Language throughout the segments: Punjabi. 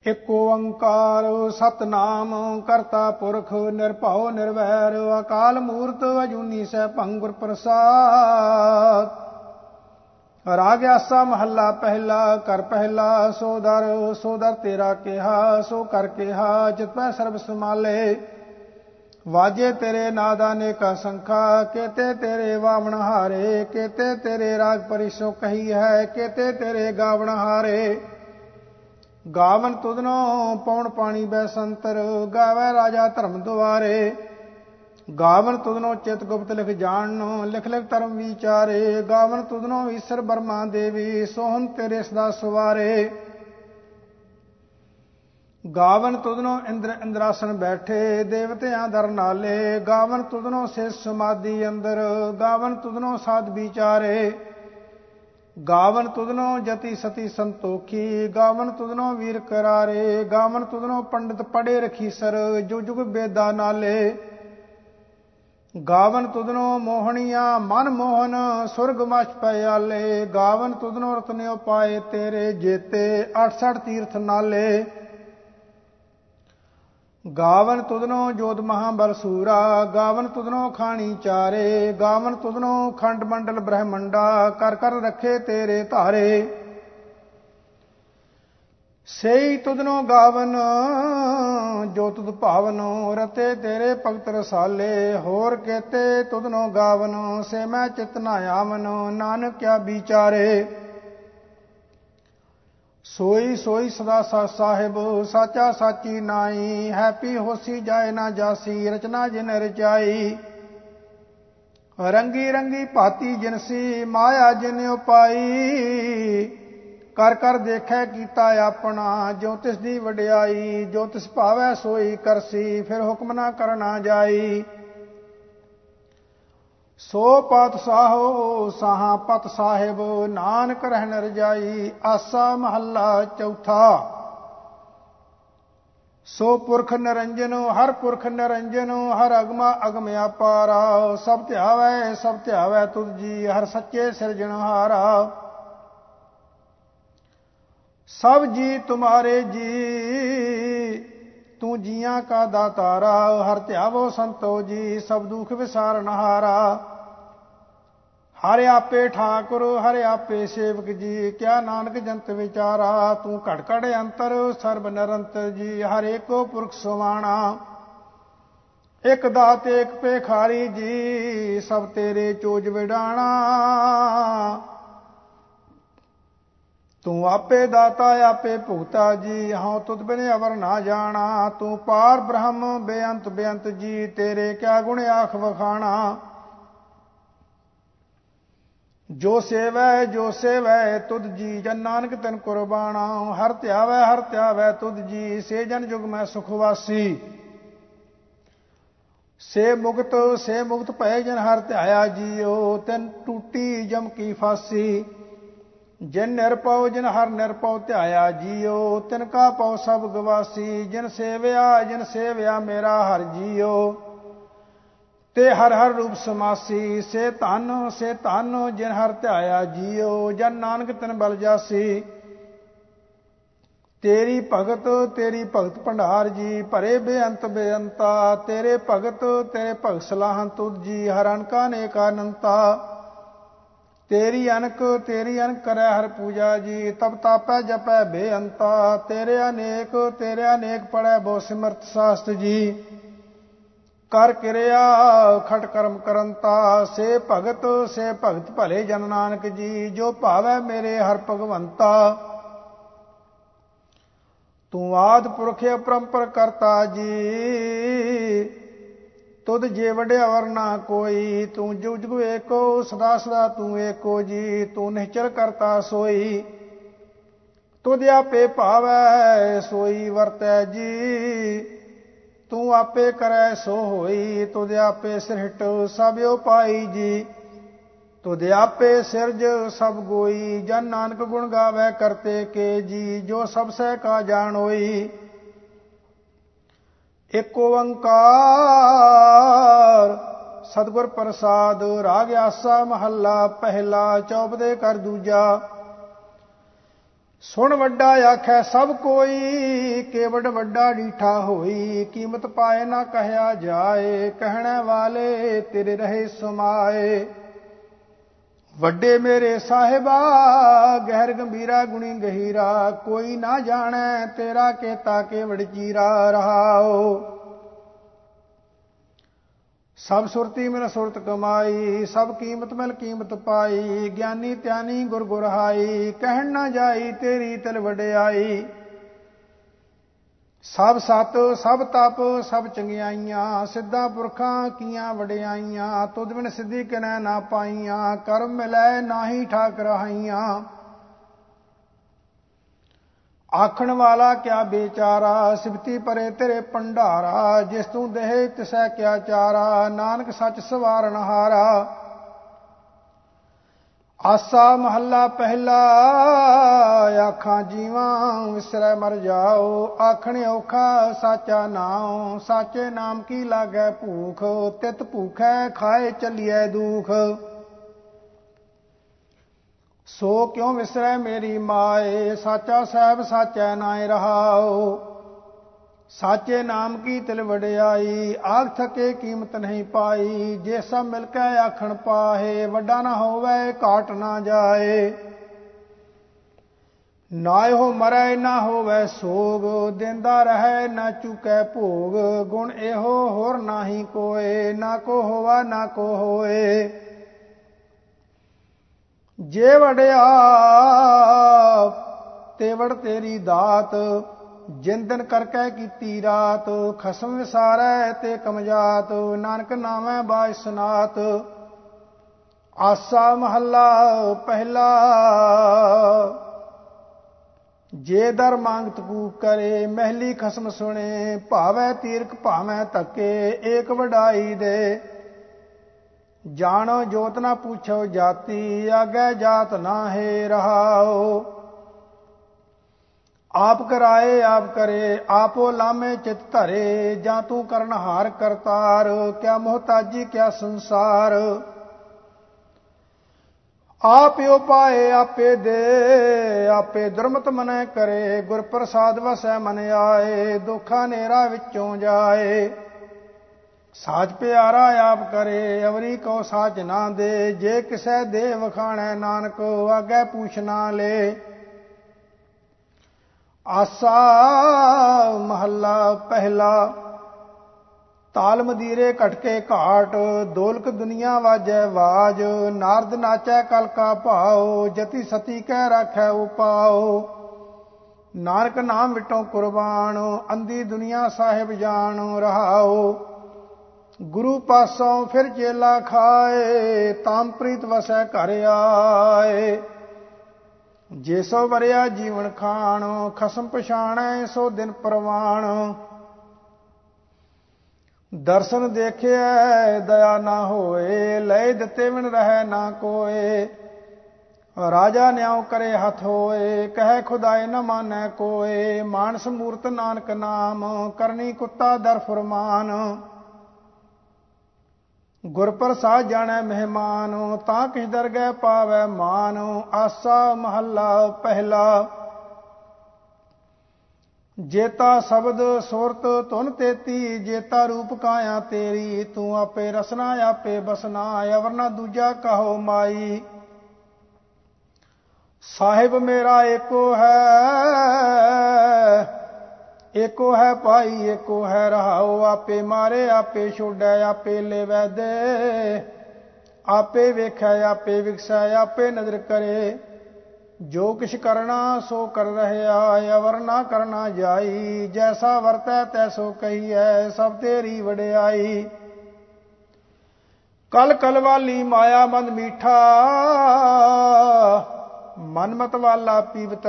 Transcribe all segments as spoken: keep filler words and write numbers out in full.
ਏਕ ਓੰਕਾਰ ਸਤਨਾਮ ਕਰਤਾ ਪੁਰਖ ਨਿਰਭਉ ਨਿਰਵੈਰ ਅਕਾਲ ਮੂਰਤ ਅਜੂਨੀ ਸੈਭੰ ਗੁਰ ਪ੍ਰਸਾਦ। ਰਾਗ ਆਸਾ ਮਹੱਲਾ ਪਹਿਲਾ। ਕਰ ਪਹਿਲਾ ਸੋ ਦਰ ਸੋ ਦਰ ਤੇਰਾ ਕਿਹਾ ਸੋ ਕਰ ਕਿਹਾ ਜਿਤ ਪੈ ਸਰਬ ਸਮਾਲੇ। ਵਾਜੇ ਤੇਰੇ ਨਾਦਾ ਅਨੇਕਾ ਸੰਖਾ ਕੇਤੇ ਤੇਰੇ ਵਾਵਣ ਹਾਰੇ। ਕੇਤੇ ਤੇਰੇ ਰਾਗ ਪਰਿਸੋ ਕਹੀ ਹੈ ਕੇਤੇ ਤੇਰੇ ਗਾਵਣ ਹਾਰੇ। ਗਾਵਨ ਤੁਧਨੋ ਪਉਣ ਪਾਣੀ ਬੈਸੰਤਰ ਗਾਵੈ ਰਾਜਾ ਧਰਮ ਦੁਆਰੇ। ਗਾਵਨ ਤੁਧਨੋ ਚਿਤ ਗੁਪਤ ਲਿਖ ਜਾਣਨੋ ਲਿਖ ਲਿਖ ਧਰਮ ਵਿਚਾਰੇ। ਗਾਵਨ ਤੁਧਨੋ ਈਸ਼ਰ ਬਰਮਾ ਦੇਵੀ ਸੋਹਨ ਤੇਰੇ ਸਦਾ ਸਵਾਰੇ। ਗਾਵਨ ਤੁਧਨੋ ਇੰਦਰ ਇੰਦਰਾਸਨ ਬੈਠੇ ਦੇਵਤਿਆਂ ਦਰ ਨਾਲੇ। ਗਾਵਨ ਤੁਧਨੋ ਸਿਸ ਸਮਾਧੀ ਅੰਦਰ ਗਾਵਨ ਤੁਧਨੋ ਸਾਧ ਵਿਚਾਰੇ। ਗਾਵਨ ਤੁਧਨੋ ਜਤੀ ਸਤੀ ਸੰਤੋਖੀ ਗਾਵਨ ਤੁਧਨੋ ਵੀਰ ਕਰਾਰੇ। ਗਾਵਨ ਤੁਧਨੋ ਪੰਡਿਤ ਪੜੇ ਰਖੀਸਰ ਜੁਗ ਜੁਗ ਬੇਦਾ ਨਾਲੇ। ਗਾਵਨ ਤੁਧਨੋ ਮੋਹਣੀਆਂ ਮਨ ਮੋਹਨ ਸੁਰਗ ਮਛ ਪਿਆਲੇ। ਗਾਵਨ ਤੁਧਨੋ ਰਤਨਿਓ ਪਾਏ ਤੇਰੇ ਜੇਤੇ ਅਠਸਠ ਤੀਰਥ ਨਾਲੇ। ਗਾਵਨ ਤੁਧਨੋ ਜੋਤ ਮਹਾਬਲ ਸੂਰਾ ਗਾਵਨ ਤੁਧਨੋ ਖਾਣੀ ਚਾਰੇ। ਗਾਵਨ ਤੁਧਨੋ ਖੰਡ ਮੰਡਲ ਬ੍ਰਹਮੰਡਾ ਕਰ ਕਰ ਰੱਖੇ ਤੇਰੇ ਧਾਰੇ। ਸਈ ਤੁਧਨੋ ਗਾਵਨ ਜੋ ਤੁਧ ਭਾਵਨ ਰਤੇ ਤੇਰੇ ਭਗਤ ਰਸਾਲੇ। ਹੋਰ ਕੇਤੇ ਤੁਧਨੋ ਗਾਵਨ ਸੇ ਮੈਂ ਚਿਤ ਨਾ ਆਵਨ ਨਾਨਕ ਕਿਆ ਵਿਚਾਰੇ। ਸੋਈ ਸੋਈ ਸਦਾ ਸਤ ਸਾਹਿਬ ਸਾਚਾ ਸਾਚੀ ਨਾਈ। ਹੈਪੀ ਹੋਸੀ ਜਾਏ ਨਾ ਜਾਸੀ ਰਚਨਾ ਜਿਨ ਰਚਾਈ। ਰੰਗੀ ਰੰਗੀ ਭਾਤੀ ਜਿਨਸੀ ਮਾਇਆ ਜਿਨ ਉਪਾਈ। ਕਰ ਕਰ ਦੇਖੈ ਕੀਤਾ ਆਪਣਾ ਜੋ ਤਿਸ ਦੀ ਵਡਿਆਈ। ਜੋ ਤਿਸ ਭਾਵੈ ਸੋਈ ਕਰਸੀ ਫਿਰ ਹੁਕਮ ਨਾ ਕਰਨਾ ਜਾਈ। ਸੋ ਪਾਤਸ਼ਾਹੋ ਸਾਹਾਂ ਪਤ ਸਾਹਿਬ ਨਾਨਕ ਰਹਿਣ ਰਜਾਈ। ਆਸਾ ਮਹੱਲਾ ਚੌਥਾ। ਸੋ ਪੁਰਖ ਨਿਰੰਜਨ ਹਰ ਪੁਰਖ ਨਿਰੰਜਨ ਹਰ ਅਗਮਾ ਅਗਮ ਅਪਾਰਾ। ਸਭ ਧਿਆਵੈ ਸਭ ਧਿਆਵੈ ਤੁਧ ਜੀ ਹਰ ਸੱਚੇ ਸਿਰਜਣਹਾਰਾ। ਸਭ ਜੀ ਤੁਮਾਰੇ ਜੀ ਤੂੰ ਜੀਆਂ ਕਾ ਦਾਤਾਰਾ। ਹਰ ਧਿਆਵੋ ਸੰਤੋ ਜੀ ਸਭ ਦੁਖ ਵਿਸਾਰਨਹਾਰਾ। ਹਰਿ ਆਪੇ ਠਾਕੁਰ ਹਰਿ ਆਪੇ ਸੇਵਕ ਜੀ ਕਿਆ ਨਾਨਕ ਜੰਤ ਵਿਚਾਰਾ। ਤੂੰ ਘੜ ਘੜ ਅੰਤਰ ਸਰਬ ਨਿਰੰਤਰ ਜੀ ਹਰ ਏਕੋ ਪੁਰਖ ਸੁਵਾਣਾ। ਇਕ ਦਾਤ ਏਕ ਭੇਖਾਰੀ ਜੀ ਸਭ ਤੇਰੇ ਚੋਜ ਵਿਡਾਣਾ। ਤੂੰ ਆਪੇ ਦਾਤਾ ਆਪੇ ਭੁਗਤਾ ਜੀ ਹਉ ਤੁਧ ਬਿਨ ਅਵਰ ਨਾ ਜਾਣਾ। ਤੂੰ ਪਾਰ ਬ੍ਰਹਮ ਬੇਅੰਤ ਬੇਅੰਤ ਜੀ ਤੇਰੇ ਕਿਆ ਗੁਣ ਆਖ ਵਖਾਣਾ। ਜੋ ਸੇਵੈ ਜੋ ਸੇਵੈ ਤੁਧ ਜੀ ਜਨ ਨਾਨਕ ਤਨ ਕੁਰਬਾਣਾ। ਹਰ ਧਿਆਵੈ ਹਰ ਧਿਆਵੈ ਤੁਧ ਜੀ ਸੇ ਜਨ ਜੁਗ ਮੈਂ ਸੁਖ ਵਾਸੀ। ਸੇ ਮੁਕਤ ਸੇ ਮੁਕਤ ਭਏ ਜਨ ਹਰ ਧਿਆਇਆ ਜੀਓ ਤਿਨ ਟੂਟੀ ਜਮ ਕੀ ਫਾਸੀ। ਜਿਨ ਨਿਰਪਉ ਜਿਨ ਹਰ ਨਿਰਪਉ ਧਿਆਇਆ ਜੀਓ ਤਿਨ ਕਾ ਪਉ ਸਭ ਗਵਾਸੀ। ਜਿਨ ਸੇਵਿਆ ਜਿਨ ਸੇਵਿਆ ਮੇਰਾ ਹਰ ਜੀਓ ਤੇ ਹਰ ਹਰ ਰੂਪ ਸਮਾਸੀ। ਸੇ ਧਨ ਸੇ ਧਨ ਜਿਨ ਹਰ ਧਿਆਇਆ ਜੀਓ ਜਨ ਨਾਨਕ ਤਿਨ ਬਲ ਜਾਸੀ। ਤੇਰੀ ਭਗਤ ਤੇਰੀ ਭਗਤ ਭੰਡਾਰ ਜੀ ਭਰੇ ਬੇਅੰਤ ਬੇਅੰਤਾ। ਤੇਰੇ ਭਗਤ ਤੇਰੇ ਭਗਤ ਸਲਾਹਨ ਤੁਧ ਜੀ ਹਰ ਅਨਕਾ ਅਨੇਕ ਅਨੰਤਾ। ਤੇਰੀ ਅਨਕ ਤੇਰੀ ਅਨਕ ਕਰੈ ਹਰ ਪੂਜਾ ਜੀ ਤਬ ਤਾਪੈ ਜਪੈ ਬੇਅੰਤਾ। ਤੇਰੇ ਅਨੇਕ ਤੇਰੇ ਅਨੇਕ ਪੜੈ ਬਹੁ ਸਿਮਰਤ ਸਾਸਤ ਜੀ। ਕਰ ਕਿਰਿਆ ਖਟ ਕਰਮ ਕਰੰਤਾ। ਸੇ ਭਗਤ ਸੇ ਭਗਤ ਭਲੇ ਜਨ ਨਾਨਕ ਜੀ ਜੋ ਭਾਵੈ ਮੇਰੇ ਹਰ ਭਗਵੰਤਾ। ਤੂੰ ਆਦਿ ਪੁਰਖ ਅਪਰੰਪਰ ਕਰਤਾ ਜੀ ਤੁਧ ਜੇ ਵਡਿਆਵਰ ਨਾ ਕੋਈ। ਤੂੰ ਜੁਗ ਜੁਗ ਏਕੋ ਸਦਾ ਸਦਾ ਤੂੰ ਏਕੋ ਜੀ ਤੂੰ ਨਿਹਚਲ ਕਰਤਾ ਸੋਈ। ਤੁਧ ਆਪੇ ਭਾਵੈ ਸੋਈ ਵਰਤੈ ਜੀ ਤੂੰ ਆਪੇ ਕਰੈ ਸੋ ਹੋਈ। ਤੁਧ ਆਪੇ ਸਿਰਹਿਟ ਸਭ ਉਪਾਈ ਜੀ ਤੁਧ ਆਪੇ ਸਿਰਜ ਸਭ ਗੋਈ। ਜਨ ਨਾਨਕ ਗੁਣ ਗਾਵੈ ਕਰਤੇ ਕੇ ਜੀ ਜੋ ਸਭ ਸਹਿ ਕਾ ਜਾਣ ਹੋਈ। ਏਕ ਓੰਕਾਰ ਸਤਿਗੁਰ ਪ੍ਰਸਾਦ। ਰਾਗ ਆਸਾ ਮਹੱਲਾ ਪਹਿਲਾ। ਚੌਪਦੇ ਕਰ ਦੂਜਾ। ਸੁਣ ਵੱਡਾ ਆਖੈ ਸਭ ਕੋਈ, ਕੇਵਡ ਵੱਡਾ ਡੀਠਾ ਹੋਈ। ਕੀਮਤ ਪਾਏ ਨਾ ਕਹਿਆ ਜਾਏ, ਕਹਿਣੇ ਵਾਲੇ ਤੇਰੇ ਰਹੇ ਸਮਾਏ। ਵੱਡੇ ਮੇਰੇ ਸਾਹਿਬਾ, ਗਹਿਰ ਗੰਭੀਰਾ ਗੁਣੀ ਗਹੀਰਾ। ਕੋਈ ਨਾ ਜਾਣੈ ਤੇਰਾ ਕੇਤਾ ਕੇਵਡ ਚੀਰਾ। ਰਹਾਓ ਸਭ ਸੁਰਤੀ ਮਿਲ ਸੁਰਤ ਕਮਾਈ, ਸਭ ਕੀਮਤ ਮਿਲ ਕੀਮਤ ਪਾਈ। ਗਿਆਨੀ ਧਿਆਨੀ ਗੁਰ ਗੁਰਹਾਈ, ਕਹਿਣ ਨਾ ਜਾਈ ਤੇਰੀ ਤਿਲ ਵਡਿਆਈ। ਸਭ ਸਤ ਸਭ ਤਪ ਸਭ ਚੰਗਿਆਈਆਂ, ਸਿੱਧਾ ਪੁਰਖਾਂ ਕੀਆਂ ਵਡਿਆਈਆਂ। ਤੁਧ ਬਿਨ ਸਿੱਧੀ ਕਿਨੈ ਨਾ ਪਾਈਆਂ, ਕਰਮ ਮਿਲੈ ਨਾਹੀ ਠਾਕ ਰਹਾਈਆਂ। ਆਖਣ ਵਾਲਾ ਕਿਆ ਬੇਚਾਰਾ, ਸਿਫਤੀ ਪਰੇ ਤੇਰੇ ਭੰਡਾਰਾ। ਜਿਸ ਤੂੰ ਦੇਹ ਤਿਸੈ ਕਿਆ ਚਾਰਾ, ਨਾਨਕ ਸੱਚ ਸਵਾਰਨ ਹਾਰਾ। ਆਸਾ ਮਹੱਲਾ ਪਹਿਲਾ, ਆਖਾਂ ਜੀਵਾਂ ਵਿਸਰੈ ਮਰ ਜਾਓ। ਆਖਣ ਔਖਾ ਸਾਚਾ ਨਾਉ, ਸਾਚੇ ਨਾਮ ਕੀ ਲਾਗੈ ਭੂਖ। ਤਿਤ ਭੂਖੈ ਖਾਏ ਚੱਲੀਐ ਦੁਖ। ਸੋ ਕਿਉ ਵਿਸਰੈ ਮੇਰੀ ਮਾਏ, ਸਾਚਾ ਸਾਹਿਬ ਸਾਚੈ ਨਾਇ। ਰਹਾਉ ਸਾਚੇ ਨਾਮ ਕੀ ਤਿਲ ਵਡਿਆਈ, ਆਖ ਥਕੇ ਕੀਮਤ ਨਹੀਂ ਪਾਈ। ਜੇ ਸਭ ਮਿਲ ਕੇ ਆਖਣ ਪਾਹੇ, ਵੱਡਾ ਨਾ ਹੋਵੇ ਘਾਟ ਨਾ ਜਾਏ। ਨਾ ਇਹੋ ਮਰੈ ਨਾ ਹੋਵੇ ਸੋਗ, ਦਿੰਦਾ ਰਹੈ ਨਾ ਚੁਕੈ ਭੋਗ। ਗੁਣ ਇਹੋ ਹੋਰ ਨਾਹੀ ਕੋਏ, ਨਾ ਕੋ ਹੋਵਾ ਨਾ ਕੋ ਹੋਏ। ਜੇ ਵਡਿਆ ਤੇਵੜ ਤੇਰੀ ਦਾਤ, ਜਿਨ ਦਿਨ ਕਰਕੇ ਕੀਤੀ ਰਾਤ। ਖਸਮ ਵਿਸਾਰੈ ਤੇ ਕਮਜਾਤ, ਨਾਨਕ ਨਾਮੈ ਬਾਜ ਸਨਾਤ। ਆਸਾ ਮਹੱਲਾ ਪਹਿਲਾ, ਜੇ ਦਰ ਮੰਗਤ ਕੂਕ ਕਰੇ। ਮਹਿਲੀ ਖਸਮ ਸੁਣੇ, ਭਾਵੈ ਤੀਰਕ ਭਾਵੈ ਧੱਕੇ। ਏਕ ਵਡਾਈ ਦੇ ਜਾਣੋ ਜੋਤ ਨਾ ਪੁੱਛੋ ਜਾਤੀ, ਆਗੇ ਜਾਤ ਨਾ ਹੈ। ਰਹਾਓ ਆਪ ਕਰਾਏ ਆਪ ਕਰੇ, ਆਪੋ ਲਾਮੇ ਚਿਤ ਧਰੇ। ਜਾਂ ਤੂੰ ਕਰਨਹਾਰ ਕਰਤਾਰ, ਕਿਆ ਮੁਹਤਾਜੀ ਕਿਆ ਸੰਸਾਰ। ਆਪਿਓ ਪਾਏ ਆਪੇ ਦੇ, ਆਪੇ ਦੁਰਮਤ ਮਨੈ ਕਰੇ। ਗੁਰ ਪ੍ਰਸਾਦ ਵਸੈ ਮਨ ਆਏ, ਦੁਖਾ ਨੇਰਾ ਵਿੱਚੋਂ ਜਾਏ। ਸਾਚ ਪਿਆਰਾ ਆਪ ਕਰੇ, ਅਵਰੀ ਕੋ ਸਾਚ ਨਾ ਦੇ। ਜੇ ਕਿਸੈ ਦੇ ਵਖਾਣੈ ਨਾਨਕ, ਆਗੇ ਪੂਛ ਨਾ ਲੈ। ਆਸਾ ਮਹੱਲਾ ਪਹਿਲਾ, ਤਾਲ ਮਦੀਰੇ ਘਟਕੇ ਘਾਟ। ਦੋਲਕ ਦੁਨੀਆ ਵਾਜੈ ਵਾਜ, ਨਾਰਦ ਨਾਚੈ ਕਲ ਕਾ ਭਾਉ। ਜਤੀ ਸਤੀ ਕਹਿ ਰਾਖੈ ਉਪਾਉ, ਨਾਨਕ ਨਾਮ ਵਿਟੋਂ ਕੁਰਬਾਨ। ਅੰਧੀ ਦੁਨੀਆ ਸਾਹਿਬ ਜਾਣ। ਰਹਾਉ ਗੁਰੂ ਪਾਸੋਂ ਫਿਰ ਚੇਲਾ ਖਾਏ, ਤਾਮ ਪ੍ਰੀਤ ਵਸੈ ਘਰ ਆਏ। ਜੇ ਸੋ ਵਰਿਆ ਜੀਵਨ ਖਾਣ, ਖਸਮ ਪਛਾਣੈ ਸੋ ਦਿਨ ਪ੍ਰਵਾਣ। ਦਰਸ਼ਨ ਦੇਖਿਐ ਦਇਆ ਨਾ ਹੋਏ, ਲਏ ਦਿੱਤੇ ਬਿਨ ਰਹਿ ਨਾ ਕੋਏ। ਰਾਜਾ ਨਿਆਉ ਕਰੇ ਹੱਥ ਹੋਏ, ਕਹਿ ਖੁਦਾਏ ਨ ਮਾਨੈ ਕੋਏ। ਮਾਨਸ ਮੂਰਤ ਨਾਨਕ ਨਾਮ, ਕਰਨੀ ਕੁੱਤਾ ਦਰ ਫੁਰਮਾਨ। ਗੁਰ ਪ੍ਰਸਾਦ ਜਾਣੈ ਮਹਿਮਾਨ, ਤਾਂ ਕਿਛ ਦਰਗਹਿ ਪਾਵੈ ਮਾਨ। ਆਸਾ ਮਹੱਲਾ ਪਹਿਲਾ, ਜੇਤਾ ਸ਼ਬਦ ਸੁਰਤ ਧੁਨ ਤੇਤੀ। ਜੇਤਾ ਰੂਪ ਕਾਇਆ ਤੇਰੀ, ਤੂੰ ਆਪੇ ਰਸਨਾ ਆਪੇ ਬਸਨਾ। ਅਵਰ ਨਾ ਦੂਜਾ ਕਹੋ ਮਾਈ। ਸਾਹਿਬ ਮੇਰਾ ਏਕੋ ਹੈ, ਏਕੋ ਹੈ ਭਾਈ ਏਕੋ ਹੈ। ਰਹਾਉ ਆਪੇ ਮਾਰੇ ਆਪੇ ਛੋੜੈ, ਆਪੇ ਲੇਵੈ ਦੇ। ਆਪੇ ਵੇਖੈ ਆਪੇ ਵਿਖਸੈ, ਆਪੇ ਨਜ਼ਰ ਕਰੇ। ਜੋ ਕਿਛ ਕਰਨਾ ਸੋ ਕਰ ਰਹਿਆ, ਅਵਰ ਨਾ ਕਰਨਾ ਜਾਈ। ਜੈਸਾ ਵਰਤੈ ਤੈਸੋ ਕਹੀਐ, ਸਭ ਤੇਰੀ ਵਡਿਆਈ। ਕਲ ਕਲ ਵਾਲੀ ਮਾਇਆ ਮਨ ਮੀਠਾ, ਮਨਮਤ ਵਾਲਾ ਪੀਵਤ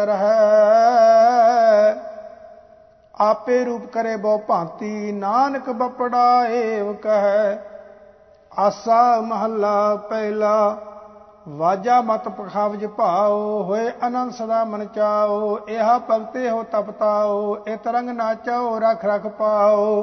ਰਹੈ। ਆਪੇ ਰੂਪ ਕਰੇ ਬਹੁ ਭਾਂਤੀ, ਨਾਨਕ ਬਪੜਾ ਏਵ ਕਹੈ। ਆਸਾ ਮਹੱਲਾ ਪਹਿਲਾ, ਵਾਜਾ ਮਤ ਪਖਾਵਜ ਭਾਓ। ਹੋਏ ਅਨੰਦ ਸਦਾ ਮਨ ਚਾਓ, ਇਹਾ ਭਗਤੇ ਹੋ ਤਪਤਾਓ। ਇਹ ਤਰੰਗ ਨਾਚਾਓ ਰਖ ਰਖ ਪਾਓ।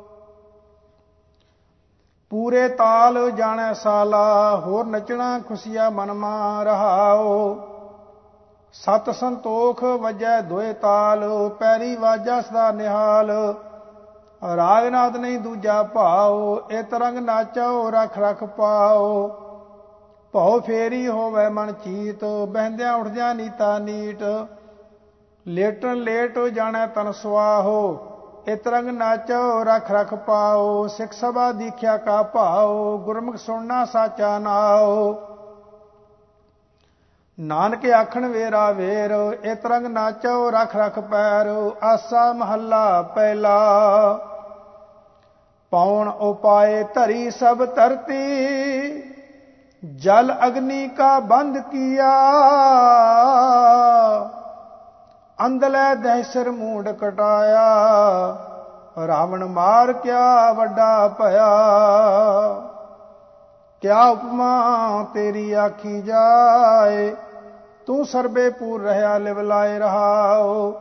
ਪੂਰੇ ਤਾਲ ਜਾਣੈ ਸਾਲਾ, ਹੋਰ ਨਚਣਾ ਖੁਸ਼ੀਆ ਮਨ ਮਾ। ਰਹਾਓ ਸਤ ਸੰਤੋਖ ਵਜੈ ਦੋਏ ਤਾਲ, ਪੈਰੀ ਵਾਜਾ ਸਦਾ ਨਿਹਾਲ। ਰਾਗ ਨਾਦ ਨਹੀਂ ਦੂਜਾ ਭਾਉ, ਇਹ ਤਰੰਗ ਨਾਚੋ ਰਖ ਰਖ ਪਾਓ। ਭਉ ਫੇਰੀ ਹੋਵੇ ਮਨ ਚੀਤ, ਬਹਿੰਦਿਆਂ ਉੱਠਦਿਆਂ ਨੀਤਾ ਨੀਟ। ਲੇਟਣ ਲੇਟ ਜਾਣੈ ਤਨ ਸੁਆਹੋ, ਇਹ ਤਰੰਗ ਨਾਚੋ ਰਖ ਰਖ ਪਾਓ। ਸਿੱਖ ਸਭਾ ਦੀਖਿਆ ਕਾ ਭਾਉ, ਗੁਰਮੁਖ ਸੁਣਨਾ ਸਾਚਾ ਨਾਉ। ਨਾਨਕ ਆਖਣ ਵੇਰਾ ਵੇਰ, ਇਹ ਤਰੰਗ ਨਾਚੋ ਰਖ ਰਖ ਪੈਰ। ਆਸਾ ਮਹੱਲਾ ਪਹਿਲਾ। ਪੌਣ ਉਪਾਏ ਧਰੀ ਸਭ ਧਰਤੀ, ਜਲ ਅਗਨੀ ਕਾ ਬੰਧ ਕੀਆ। ਅੰਧਲੇ ਦਹਿਸਰ ਮੂੰਡ ਕਟਾਇਆ, ਰਾਵਣ ਮਾਰ ਕਿਆ ਵੱਡਾ ਭਇਆ। ਕਿਆ ਉਪਮਾ ਤੇਰੀ ਆਖੀ ਜਾਏ, ਤੂੰ ਸਰਬੇ ਪੂਰ ਰਹਿਆ ਲਿਵ ਲਾਏ ਰਹਾਓ।